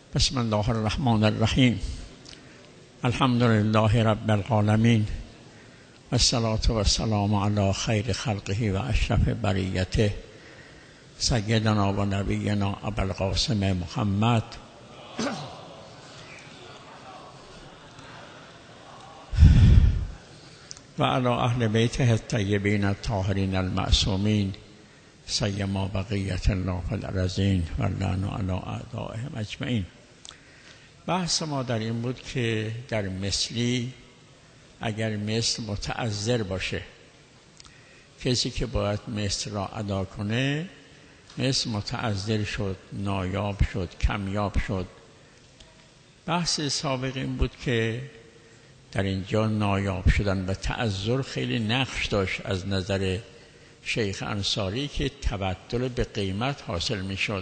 بسم الله الرحمن الرحیم. الحمد لله رب العالمین والصلاة والسلام علی خیر خلقه و اشرف بریته سیدنا و نبینا ابوالقاسم محمد و علی اهل بیته الطیبین الطاهرین المعصومین سیما بقیت الله فی الارضین و اللعن علی اعدائهم اجمعین. بحث ما در این بود که در مثلی اگر مثل متعذر باشه، کسی که باید مثل را ادا کنه مثل متعذر شد، نایاب شد، کمیاب شد. بحث سابق این بود که در اینجا نایاب شدن و تعذر خیلی نقش داشت از نظر شیخ انصاری که تبدل به قیمت حاصل می شد.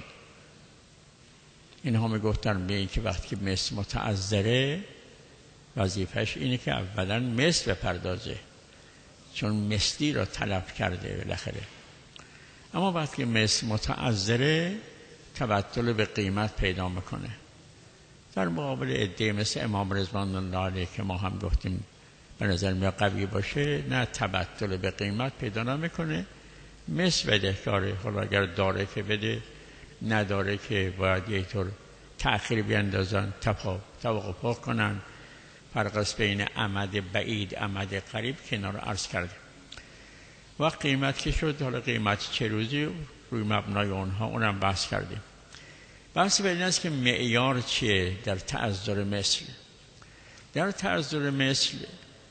اینها می گفتن به این که وقتی که مثل متعذره وظیفش اینه که اولا مثل بپردازه، چون مثلی را طلب کرده بالاخره. اما وقتی مثل متعذره تبدل به قیمت پیدا میکنه. در مقابل عده مثل امام رضوان الله علیه که ما هم گفتیم به نظر میاد قوی باشه، نه تبدل به قیمت پیدا نمیکنه، مثل بدهکاره. حالا اگر داره که بده، نداره که باید یک طور تأخیر بیندازن، توقف کنن. فرق است بین امد بعید امد قریب کنار عرض کرده. و قیمت که شد، حالا قیمت چه روزی روی مبنای اونها اونم بحث کردیم. بحث بین است که معیار چیه در تعذر مثل. در تعذر مثل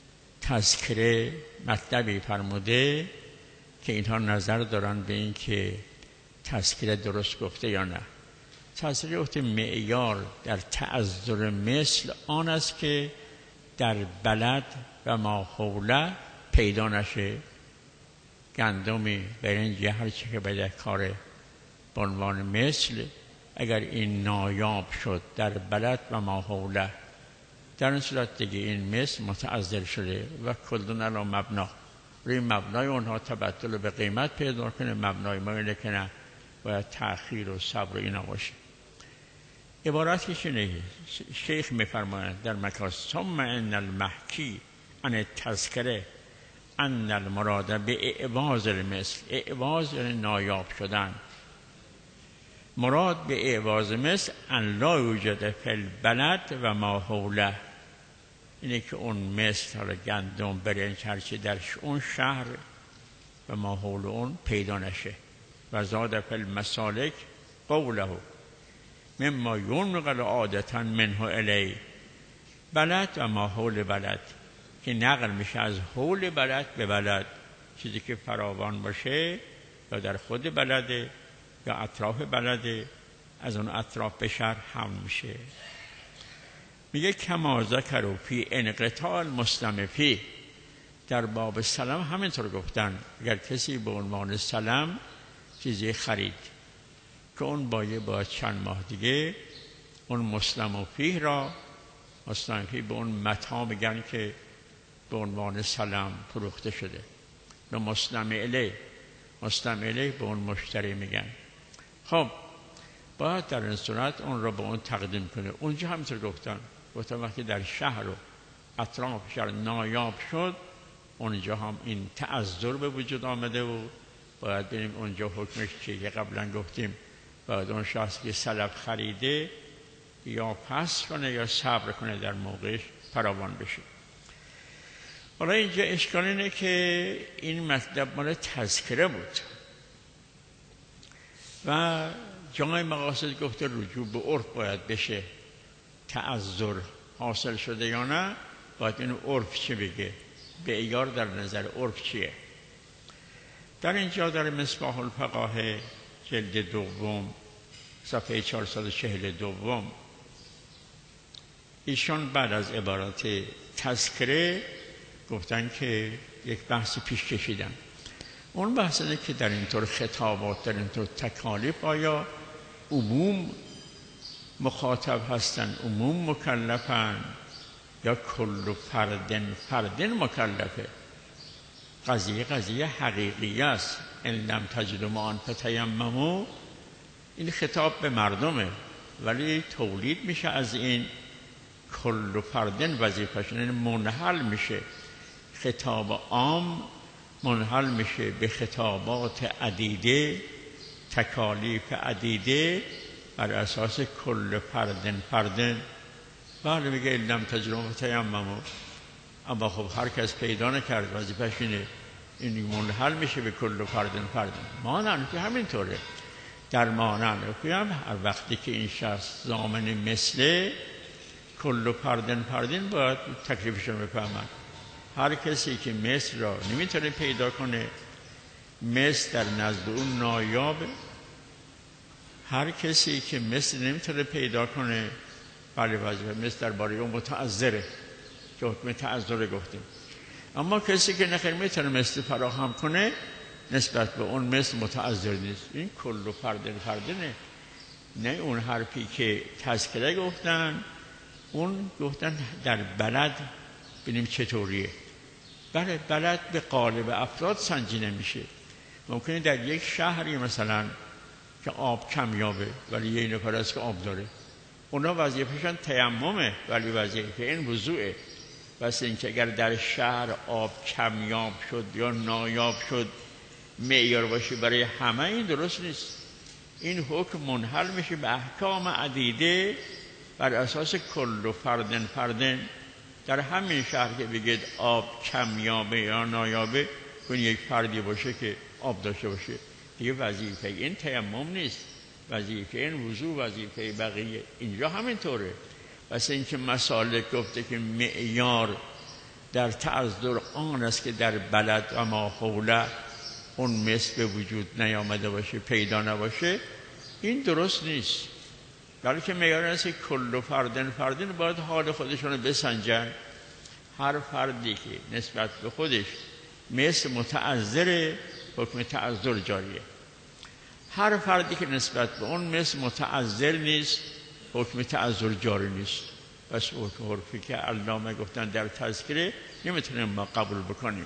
تذکره مطلبی فرموده که اینها نظر دارن به این که تذکره درست گفته یا نه. تذکره گفته معیار در تعذر مثل آن است که در بلد و ما حوله پیدا نشه. گندمی، برنجی، هر چی که بدهکاره به عنوان مثل، اگر این نایاب شد در بلد و ما حوله، در این صورت دیگه این مثل متعذر شده و کلون علی مبنا، روی مبنای اونها تبدل به قیمت پیدا کنه. مبنای ما اینه که نه، باید تأخیر و صبر و اینا باشه. عبارتش اینه، شیخ میفرمایند در مکاس ثم ان المحکی عن التذکره ان المراد به اعواز المثل. اعواز یعنی نایاب شدن. مراد به اعواز مثل ان لا یوجد فی البلد و ما حوله، اینه که اون مثل، حالا گندم، برنج، هرچی در اون شهر و ما حول اون پیدا نشه. و زاد فی المسالک قوله مما ینقل عادتا منه الی، بلد و ما حول بلد که نقل میشه از حول بلد به بلد، چیزی که فراوان باشه یا در خود بلده یا اطراف بلده، از اون اطراف به شهر هم میشه. میگه کما ذکروا فی انقطاع المسلم فی، در باب سلام همینطور گفتن. اگر کسی به عنوان سلام چیزی خرید که اون باید چند ماه دیگه اون مسلم فیه را، مسلم فیه به اون متاع میگن که به عنوان سلام فروخته شده، به مسلم الیه، مسلم الیه به اون مشتری میگن. خب باید در این صورت اون را به اون تقدیم کنه. اونجا همینطور گفتن وقتی در شهر و اطراف شهر نایاب شد، اونجا هم این تعذر به وجود آمده و باید بریم اونجا حکمش چیه که قبلا گفتیم. باید اون شخص که سلب خریده یا پس کنه یا صبر کنه در موقعش فراوان بشه. حالا اینجا اشکال اینه که این مطلب مال تذکره بود و جای مقاصد گفته رجوع به عرف باید بشه. تعذر حاصل شده یا نه، باید این عرف چه بگه، معیار در نظر عرف چیه. در اینجا در مصباح الفقاهه جلد دوم صفحه 442 ایشان بعد از عبارت تذکره گفتن که یک بحث پیش کشیدن. اون بحث اینه که در اینطور خطابات، در اینطور تکالیف، آیا عموم مخاطب هستن، عموم مکلفن، یا کل فردن مکلفه؟ قضیه حقیقی است. ان لم تجدوا ماء فتیمموا، این خطاب به مردمه. ولی تولید میشه از این کل فردن وظیفه‌ش، یعنی منحل میشه. خطاب عام منحل میشه به خطابات عدیده، تکالیف عدیده بر اساس کل فردن. بله میگه لم تجرم تیممو، اما خب هر کس پیدا نکرد وظیفه‌ش اینه، این منحل میشه به کل فردن. مانند که همینطوره در مانند که هم هر وقتی که این شخص ضامن مثله کل فردن باید تکلیفشون بفهمن. هر کسی که مثل را نمیتونه پیدا کنه، مثل در نزد اون نایابه. هر کسی که مثل نمیتونه پیدا کنه، بله وظیفه مثل درباره اون متعذره که حکم تعذر گفتیم. اما کسی که نخیر میتونه مثل فراهم کنه، نسبت به اون مثل متعذر نیست. این کل فردنه. نه اون حرفی که تذکره گفتن، اون گفتن در بلد ببینیم چطوریه. بله بلد به قالب افراد سنجی نمیشه. ممکنه در یک شهری مثلا که آب کمیابه ولی یه نفر است که آب داره، اونا وظیفهشون تیممه ولی وظیفه این وضوئه. واسه اینکه اگر در شهر آب کمیاب شد یا نایاب شد معیار باشه برای همه، این درست نیست. این حکم منحل میشه به احکام عدیده بر اساس کل فردن. در همین شهر که بگید آب کمیابه یا نایابه، کنی یک فردی باشه که آب داشته باشه، دیگه وظیفه این تیمم نیست، وظیفه این وضو، وظیفه بقیه. اینجا همینطوره. واسه اینکه مسالک گفته که معیار در تعذر آن است که در بلد و ما حوله اون مثل به وجود نیامده باشه، پیدا نباشه، این درست نیست. بلکه معیار است که کل فردن باید حال خودشون رو بسنجن. هر فردی که نسبت به خودش مثل متعذره، حکم تعذر جاریه. هر فردی که نسبت به اون مثل متعذر نیست، حکم تعذر جاری نیست. بس حرفی که علامه گفتن در تذکره نمیتونیم ما قبول بکنیم.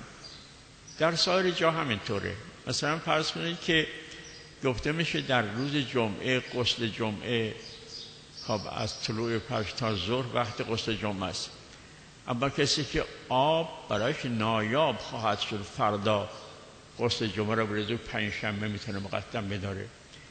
در سایر جا همینطوره. مثلا فرض کنید که گفته میشه در روز جمعه غسل جمعه، خب از طلوع فجر تا ظهر وقت غسل جمعه است. اما کسی که آب برایش نایاب خواهد شد فردا، غسل جمعه را برای پنجشنبه میتونه مقدم بداره.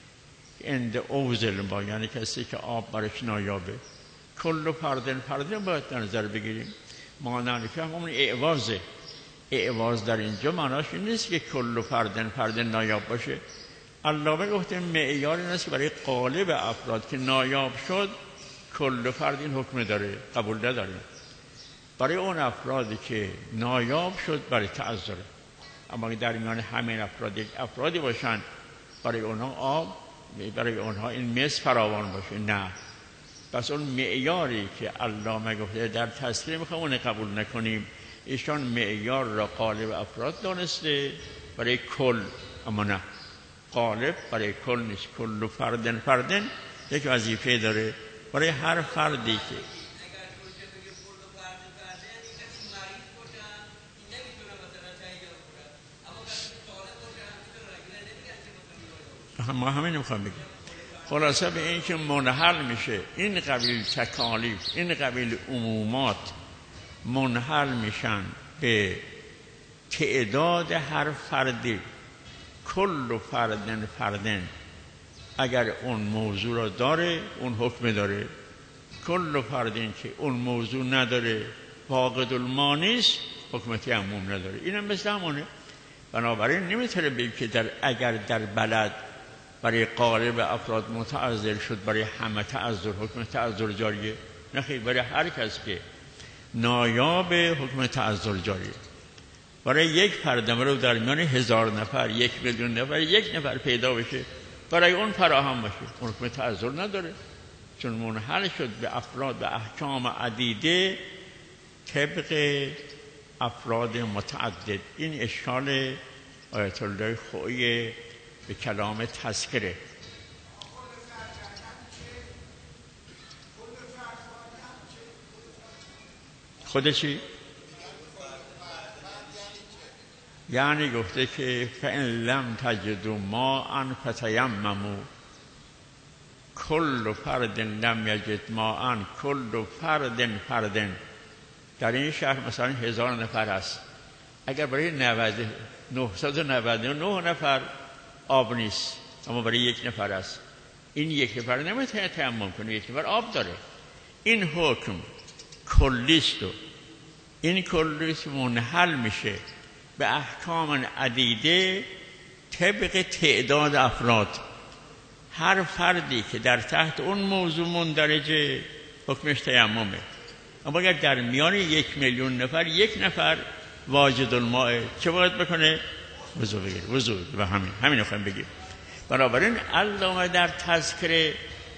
اند اوزل با، یعنی کسی که آب برایش نایابه، کل فردن باید در نظر بگیریم. مانند که همون اعوازه. اعواز در اینجا معناش این نیست که کل فردن نایاب باشه. علامه گفته معیار این است که برای قالب افراد که نایاب شد کل فرد این حکم داره، قبول نداریم. برای اون افرادی که نایاب شد برای تعذره. اما در میان همین افراد یک افرادی باشن برای اونها آب، برای اونها این مثل فراوان باشه، نه. پس اون معیاری که علامه گفته در تذکره میخوام اون قبول نکنیم. ایشان معیار را قالب افراد دانسته برای کل، اما نه، قالب برای کل نیست. کل فردن یک وظیفه داره برای هر فردی که ما همین نمیخوام بگیم. خلاصه به این که منحل میشه این قبیل تکالیف، این قبیل عمومات منحل میشن به تعداد هر فردی. کل فردن اگر اون موضوع را داره اون حکم داره. کل فردین که اون موضوع نداره، فاقد المانیست، حکم تیمم نداره. اینم مثل همونه. بنابراین نمیتونه بگیم که اگر در بلد برای قالب افراد متعذر شد برای همه تعذر حکم تعذر جاریه. نخیر، برای هر کس که نایاب حکم تعذر جاریه. برای یک فرد رو در میان 1000 نفر، 1,000,000 نفر، یک نفر پیدا بشه برای اون فراهم باشه، اون حکم تعذر نداره، چون منحل شد به افراد به احکام عدیده طبق افراد متعدد. این اشکال آیت الله خویی به کلام تذکره. خودشی یعنی گفته که فَإِن لَمْ تَجِدُوا مَاءً فَتَيَمَّمُوا کل فرد لم یجد ماء کل فرد در این شهر مثلا 1000 نفر هست، اگر برای 999 نفر آب نیست اما برای یک نفر است، این یک نفر نمیتونه تیمم کنه، یک نفر آب داره. این حکم کلیست و این کلیست منحل میشه به احکام عدیده طبق تعداد افراد. هر فردی که در تحت اون موضوع مندرجه حکمش تیممه. اما اگر در میان 1,000,000 نفر یک نفر واجد الماء چه باید بکنه؟ وضو بگیره. وضو و همین رو بگیم. بنابراین علامه در تذکره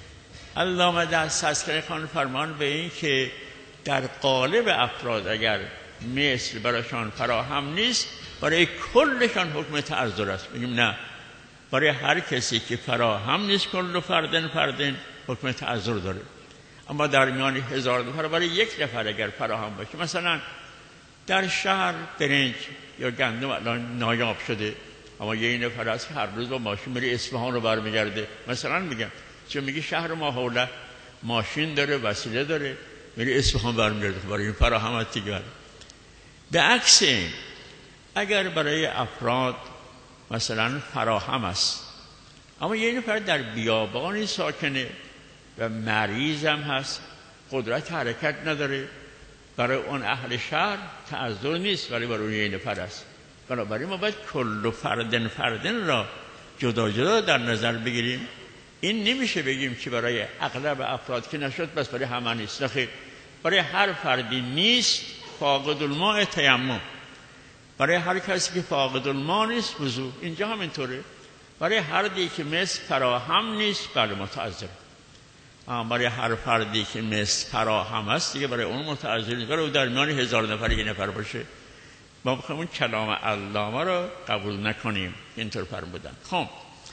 خان فرمان به این که در قالب افراد اگر مثل برایشان فراهم نیست، برای کلشان حکم تعذر است. بگیم نه، برای هر کسی که فراهم نیست کل فردن حکم تعذر داره. اما در میان 1000 نفر برای یک نفر اگر فراهم باشه، مثلا در شهر برنج یا گندم الان نایاب شده، اما یه نفر هست که هر روز با ماشین میره اصفهان رو برمیگرده، مثلا میگم چون میگه شهر ما حوله ماشین داره، وسیله داره، میره اصفهان برمیگرده، برای این فراهم دیگر. به عکس این اگر برای افراد مثلا فراهم است اما یه نفر در بیابانی ساکنه و مریض هم هست، قدرت حرکت نداره، برای اون اهل شهر تعذر نیست، ولی برای اون یه نفر است. بنابراین ما باید کل فردن را جدا جدا در نظر بگیریم. این نمیشه بگیم که برای اغلب افراد که نشد بس برای همه نیست. نخیر، برای هر فردی نیست فاقد الماء تیمم، برای هر کسی که فاقد الماء نیست وضو. اینجا هم اینطوره، برای هر دی که مثل فراهم نیست بله متعذر، برای هر فردی که مثل فراهم است دیگه برای اون متعذر نیست. برای در میان 1000 نفر یک نفر باشه ما بخوایم اون کلام علامه رو قبول نکنیم. اینطور فرمودن. خب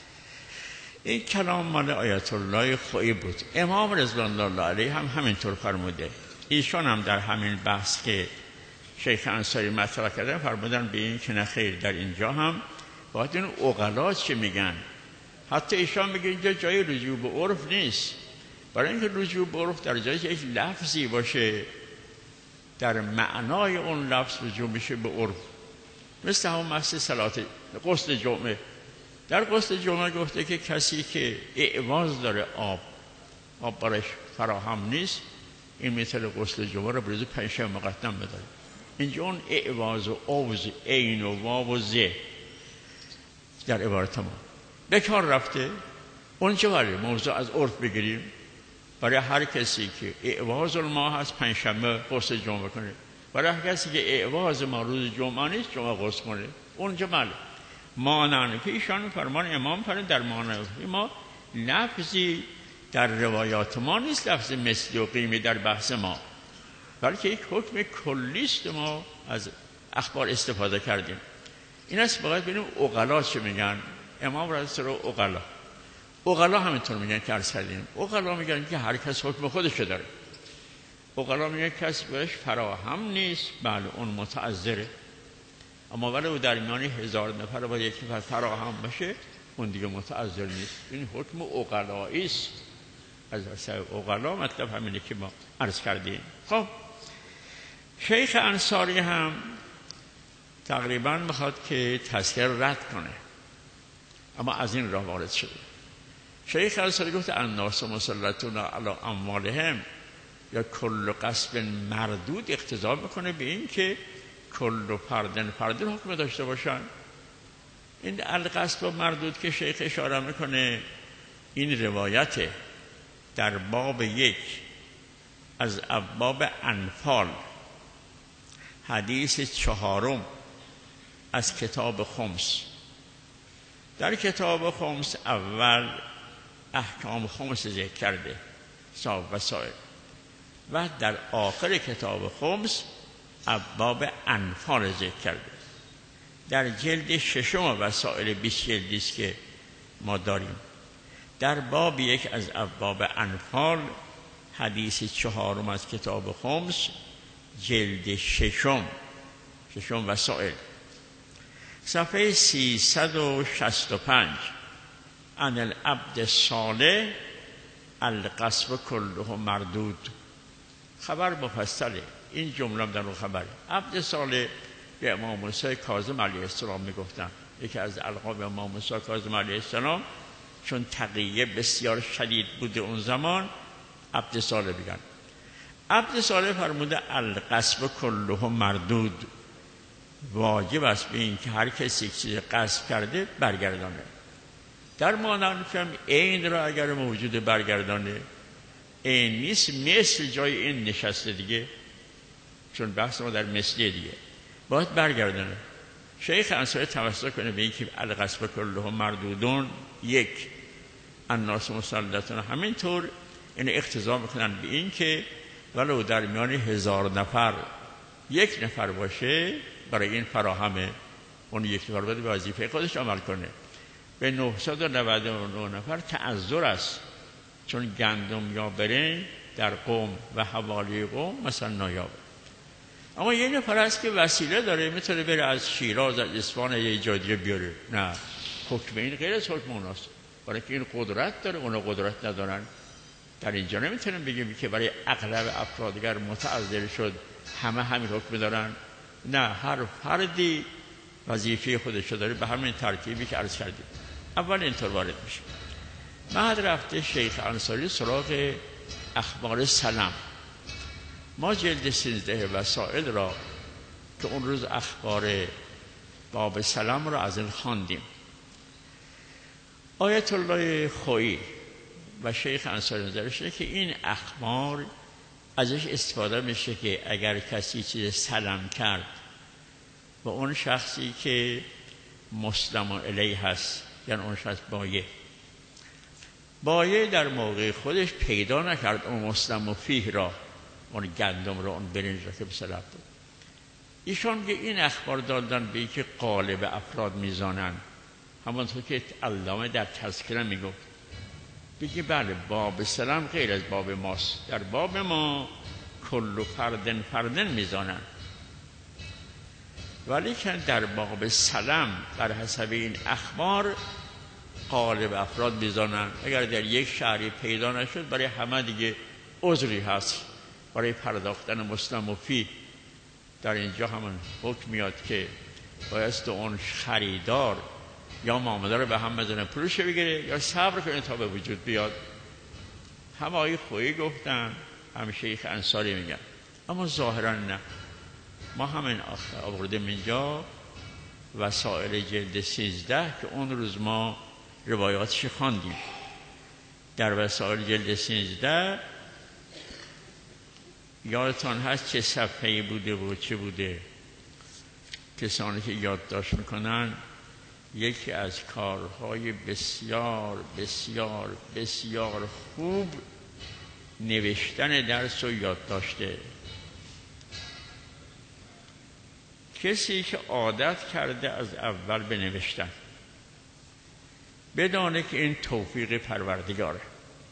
این کلام مال آیت الله خویی بود. امام رضوان الله علیه هم همینطور فرموده. ایشان هم در همین بحث که شیخ انصاری مطرح کردن فرمودن به این که نخیر، در اینجا هم باید این عقلا چه میگن. حتی ایشان میگه اینجا جای رجوع به عرف نیست، برای اینکه رجوع به عرف در جای یک لفظی باشه در معنای اون لفظ رجوع میشه به عرف. مثل همون بحث صلات غسل جمعه، در غسل جمعه گفته که کسی که اعواز داره آب برایش فراهم نیست، این مثل غسل جمعه رو بروز پنجشنبه مقدم بداره. اینجا اون اعواز و اوز عین و واو و ز در عبارت ما بکار رفته. اونجا برای موضوع از عرف بگیریم، برای هر کسی که اعواز الماء هست پنجشنبه غسل جمعه کنه، برای هر کسی که اعواز ما روز جمعه نیست جمعه غسل کنه. اونجا بله مانن که ایشان فرمان امام فرمان در مانن ما لفظی در روایات ما نیست، لفظ مثلی و قیمی در بحث ما، بلکه یک حکم کلیست ما از اخبار استفاده کردیم. این است باید ببینیم عقلا چه میگن. امام رسول عقلا همینطور میگن که عرض کردیم. عقلا میگن که هر کس حکم خودشو داره. عقلا میگن کسی برش فراهم نیست بله اون متعذره، اما ولی در میان 1000 نفر با یک نفر فراهم باشه اون دیگه متعذر نیست. این حکم عقلایی است. از اصل عقلا مطلب همینه که ما عرض کردیم. خب شیخ انصاری هم تقریبا میخواد که تذکر رد کنه، اما از این راه وارد شده. شیخ انصاری گفت الناس مسلطون علی اموالهم، یا کل قصب مردود اقتضا میکنه به این که کل فردن حکم داشته باشن. این القصب مردود که شیخ اشاره میکنه این روایت در باب 1 از ابواب انفال، حدیث 4 از کتاب خمس. در کتاب خمس اول احکام خمس ذکر کرده صاحب وسائل، و در آخر کتاب خمس ابواب انفال ذکر کرده. در جلد 6 وسائل 20 جلدی است که ما داریم. در باب 1 از ابواب انفال حدیث 4 از کتاب خمس جلد 6 وسائل صفحه 365 عن العبد الصالح القصب کله مردود. خبر مفصله، این جمله در اون خبره. عبد صالح به امام موسی کاظم علیه السلام میگفتن، یکی از القاب امام موسی کاظم علیه السلام، چون تقیه بسیار شدید بوده اون زمان، عبد صالح میگن. عبد صالح فرموده القصب کله مردود، واجب است به این که هر کسی چیز قصب کرده برگردانه. در مانند که عین را اگر موجود برگردانه، عین نیست، مثل جای این نشسته دیگه، چون بحث ما در مثلی دیگه، باید برگردانه. شیخ انصاری توسط کنه به این که القصب کله مردودون، یک الناس مسلطون، همینطور این اقتضا میکنن به این که ولو در میان 1000 نفر 1 نفر باشه برای این فراهمه، اون 1 نفر باید به وظیفه خودش عمل کنه. به 999 نفر تعذر است، چون گندم یا برنج در قوم و حوالی قوم مثلا نایاب. اما 1 نفر هست که وسیله داره، میتونه بره از شیراز، از اصفهان، یه جای دیگه بیاره، نه، حکم این غیر از حکم اوناست، برای که این قدرت داره، اونا قدرت ندارن. در اینجا نمیتونیم بگیم که برای اغلب افراد دیگر متعذر شد همه همین حکم دارن، نه، هر فردی وظیفه خودش داره، به همین ترتیبی که عرض کردیم. اول اینطور وارد میشه. بعد رفته شیخ انصاری سراغ اخبار سلم. ما جلد 13 وسائل را که اون روز اخبار باب سلم را از این خواندیم. آیت الله خویی و شیخ انصاری نظرشه که این اخبار ازش استفاده میشه که اگر کسی چیز سلم کرد و اون شخصی که مسلم الیه هست، یعنی اون شخص بایه در موقع خودش پیدا نکرد اون مسلم و فیه را، اون گندم را، اون برنج را که به سلب بود، ایشان که این اخبار دادن به که غالب افراد میزانن، همانطور که علامه در تذکره میگفت، بگی بله باب سلم غیر از باب ماست، در باب ما کل فردن میزانن، ولی که در باب سلم بر حسب این اخبار غالب افراد میزانن. اگر در یک شهری پیدا نشد، برای همه دیگه عذری هست برای پرداختن مسلم و فی. در اینجا همون حکم میاد که بایست اون خریدار یا معامله رو به هم بزنه، پولش بگیره، یا صبر کنه تا به وجود بیاد. هم آقای خویی گفتن، هم شیخ انصاری میگن، اما ظاهرا نه. ما همین آوردیم اینجا وسائل جلد 13 که اون روز ما روایاتش خواندیم. در وسائل جلد 13 یادتان هست چه صفحه‌ای بوده و چه بوده؟ کسانی که یادداشت میکنن، یکی از کارهای بسیار بسیار بسیار خوب نوشتن درس و یادداشته. کسی که عادت کرده از اول بنوشتن، بدانه که این توفیق پروردگاره.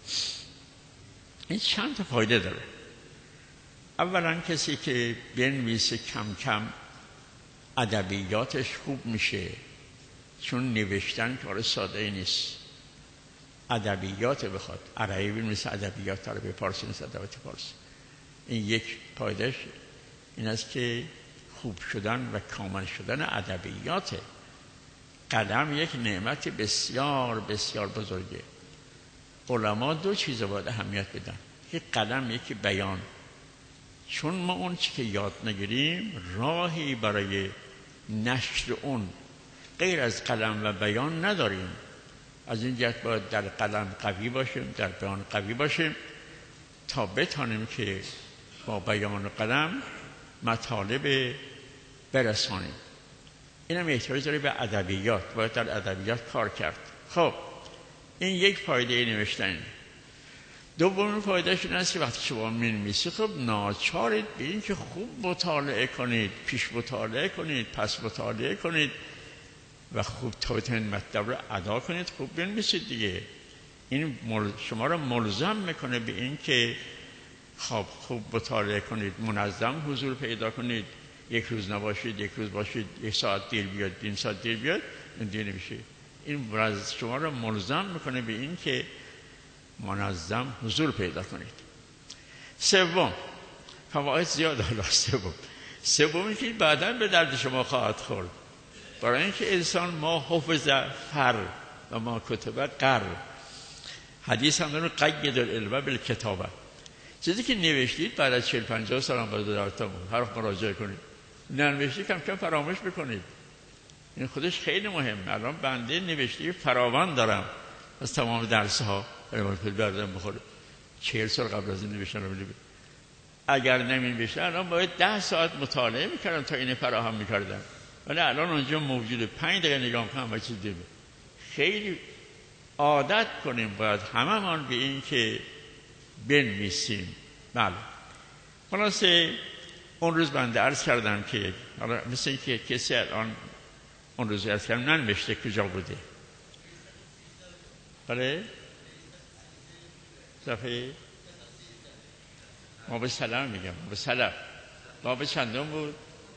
این چند تا فایده داره. اولا کسی که بنویسه کم کم ادبیاتش خوب میشه، چون نوشتن کار ساده نیست. ادبیات بخواد عربی بنویسه، ادبیات عربی، فارسی نیست، ادبیات فارسی. این یک فایدهش این است که خوب شدن و کامل شدن ادبیاته. قلم یک نعمت بسیار بسیار بزرگه. علما 2 چیز باید اهمیت بدن، یک قلم، یکی بیان. چون ما اون چی که یاد نگیریم راهی برای نشر اون غیر از قلم و بیان نداریم. از این جهت باید در قلم قوی باشیم، در بیان قوی باشیم، تا بتانیم که با بیان و قلم مطالب برسانیم. این هم احتیاج داره به ادبیات، باید در ادبیات کار کرد. خب این یک فایده نوشتن. دومین فایدهش این است که وقتی شما می‌نویسید، خب ناچارید به این که خوب مطالعه کنید، پیش مطالعه کنید، پس مطالعه کنید و خوب تا بتونید مطلب رو ادا کنید، خوب بنویسید دیگه. این شما رو ملزم میکنه به این که خوب مطالعه کنید، منظم حضور پیدا کنید. یک روز نباشید، یک روز باشید، 1 ساعت دیر بیاد، 1 ساعت دیر بیاد، این دیر نمیشه. این شما رو ملزم میکنه به این که منظم حضور پیدا کنید. سوم، فواید زیاد حالا. سومی که بعداً به درد شما خواهد خورد، برای اینکه انسان ما حفظ فر و ما کتب قر، حدیث هم دارم قید العلم بالکتابه، چیزی که نوشتید بعد از 40-50 سال هم باید درتون هر وقت مراجعه کنید، ننوشتید کم کم فراموش بکنید. این خودش خیلی مهمه. الان بنده نوشته فراوان دارم از تمام درس ها، پول بردم بخوره 40 سال قبل از این نوشتن رو ببینید. اگر نمی‌نوشتم الان باید 10 ساعت مطالعه میکردم تا اینو فراهم میکردم، ولی الان اونجا موجوده 5 دقیقه نگاه کنم و چیز دیگه. خیلی عادت کنیم باید هممون به این که بنویسیم. بله. خلاصه اون روز بنده عرض کردم که حالا مثل اینکه کسی الان اون روز عرض کردم ننوشته کجا بوده. بله؟ صفحه باب سلام میگم. باب سلام باب چندم بود؟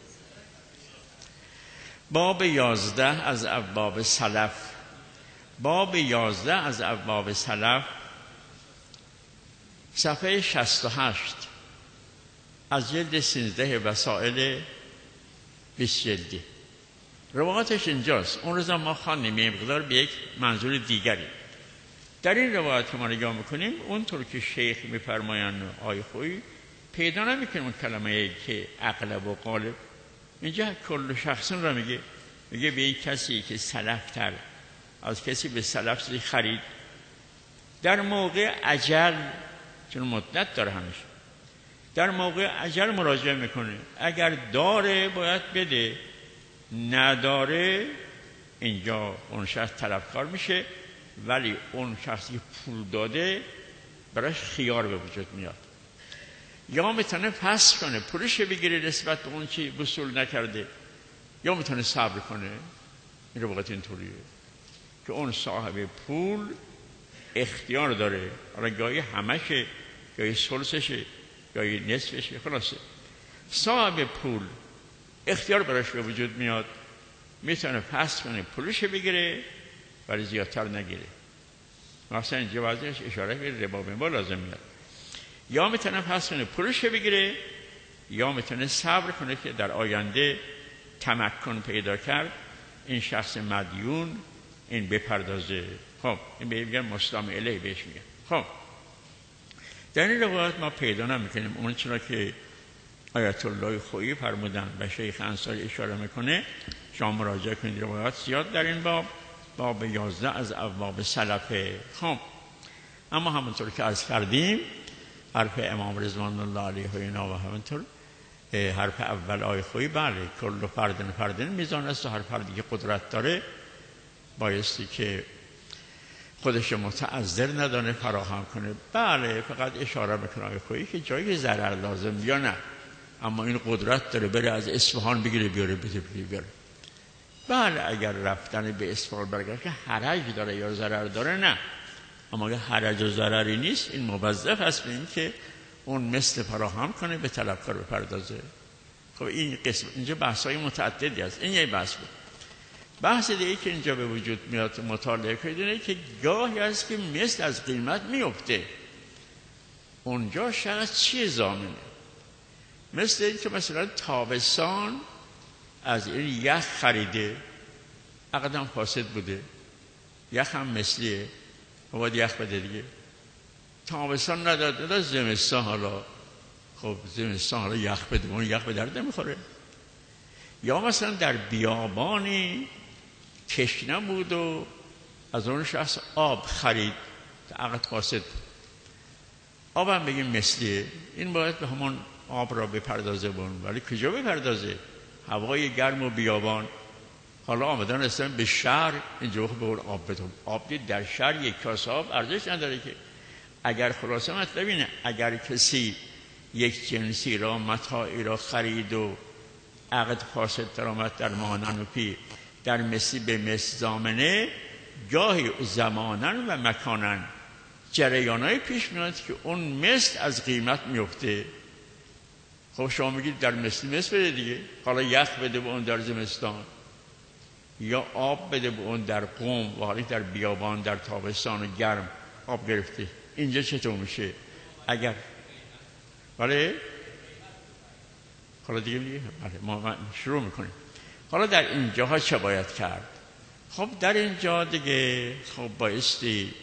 باب 11 از ابواب سلف. باب 11 از ابواب سلف، صفحه 68 از جلد 13 وسائل 20 جلدی. روایاتش اینجاست. اون روز ما خواندیم یه مقدار به یک منظور دیگری. در این روایت که ما نگاه میکنیم اونطور که شیخ میفرمایند آیه خویی پیدا نمیکنیم اون کلمه که اغلب و غالب. اینجا کل شخصون را میگه به این کسی که سلفتر از کسی به سلف خرید در موقع اجل، چون مدت داره همیشه، در موقع اجل مراجعه میکنه. اگر داره باید بده، نداره اینجا اون شخص طلبکار میشه، ولی اون شخصی پول داده براش خیار به وجود میاد. یا میتونه پس کنه پولش بگیره نسبت به اون چی وصول نکرده، یا میتونه صبر کنه. این رو بقیت اینطوریه که اون صاحب پول اختیار داره، حالا گاهی همشه، گاهی ثلثشه، گاهی نصفشه. خلاصه صاحب پول اختیار براش به وجود میاد، میتونه پس کنه پولش بگیره ولی زیادتر نگیره. مثلا اینجا وضعش اشاره به ربا بنبا لازم میاد. یا میتونه پس کنه پولش بگیره، یا میتونه صبر کنه که در آینده تمکن پیدا کرد این شخص مدیون این بپردازه. خب این میگن مسلم الیه بهش میگن. خب در این روایت ما پیدا نمیکنیم اون چرا که آیت الله خویی فرمودن و شیخ انصاری اشاره میکنه. شما مراجعه کنید، روایات زیاد در این باب 11 از ابواب سلفه. خب اما همونطور که عرض کردیم حرف امام رضوان الله علیه و اینا و همونطور حرف اول آیه خویی، بله کل فردن میزان است و هر فردی که قدرت داره بایستی که خودش متعذر ندانه فراهم کنه. بله فقط اشاره میکنه آیه خویی که جایی ضرر لازم یا نه، اما این قدرت داره بره از اصفهان بگیره بیاره بیاره. بله اگر رفتن به اصفهان برگشت که حرج داره یا ضرر داره نه، اما اگر حرج و ضرری نیست این موظف هست به این که اون مثل فراهم کنه به طلبکار بپردازه. خب این قسم اینجا بحث‌های متعددی است. این یه بحث بود. بحث دیگه که اینجا به وجود میاد مطالعه کنید اینه که گاهی هست که مثل از قیمت میفته، اونجا شخص چی ضامنه؟ مثل این که مثلا تابستان از این یخ خریده، عقدم فاسد بوده، یخ هم مثلیه، باید یخ بده دیگه. تابستان نداده زمستان، حالا خب زمستان حالا یخ بده، اون یخ به درد نمیخوره. یا مثلا در بیابانی تشنه بود و از اون شخص آب خرید، عقد فاسد. آب هم بگیم مثلیه، این باید به همون آب را بپردازه بون. ولی کجا بپردازه؟ هوای گرم و بیابان. حالا آمدن رسیدن به شهر، اینجا به اون آب بدون. آب دید در شهر یک کاسه آب ارزش نداره که. اگر خلاصه مطلب اینه اگر کسی یک جنسی را متاعی را خرید و عقد فاسد درآمد در مانن و پی در مثلی به مثل ضامنه، گاهی زمانن و مکانن جریانای پیش میاد که اون مثل از قیمت میفته. خب شما میگید در مثل بده دیگه، حالا یخ بده به اون در زمستان، یا آب بده به اون در قم و حالا در بیابان در تابستان گرم آب گرفته. اینجا چطور میشه؟ اگر بله حالا دیگه بله ما شروع میکنیم. حالا در اینجاها چه باید کرد؟ خب در اینجا دیگه خب بایستی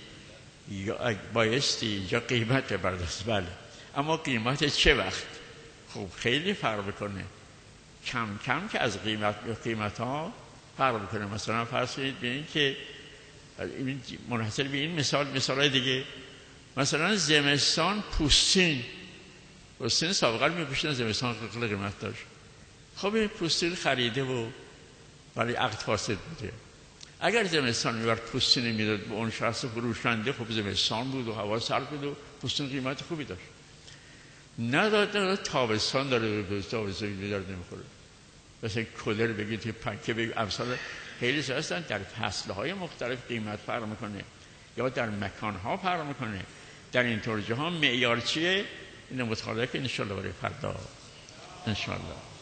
اینجا قیمت بپردازی، بله، اما قیمت چه وقت؟ خب خیلی فرق بکنه، کم کم که از قیمت ها فرق بکنه. مثلا فرض کنید ببینید که منحصر به این مثال دیگه، مثلا زمستان پوستین سابقا میپوشیدن، زمستان خیلی قیمت داشت. خب این پوستین خریده و ولی عقد فاسد بوده. اگر زمستان میبرد پوستین میداد به اون شخص فروشنده، خب زمستان بود و هوا سرد بود و پوستین قیمت خوبی داشت. نداد تابستان داره، تابستان نمیخوره. مثلا کولر بگید، پنکه بگید، امثال خیلی هستن. در فصلهای مختلف قیمت فرق میکنه یا در مکانها فرق میکنه. در این طور جاها معیار چیه؟ این مطالعه که انشالله برای فردا انشالله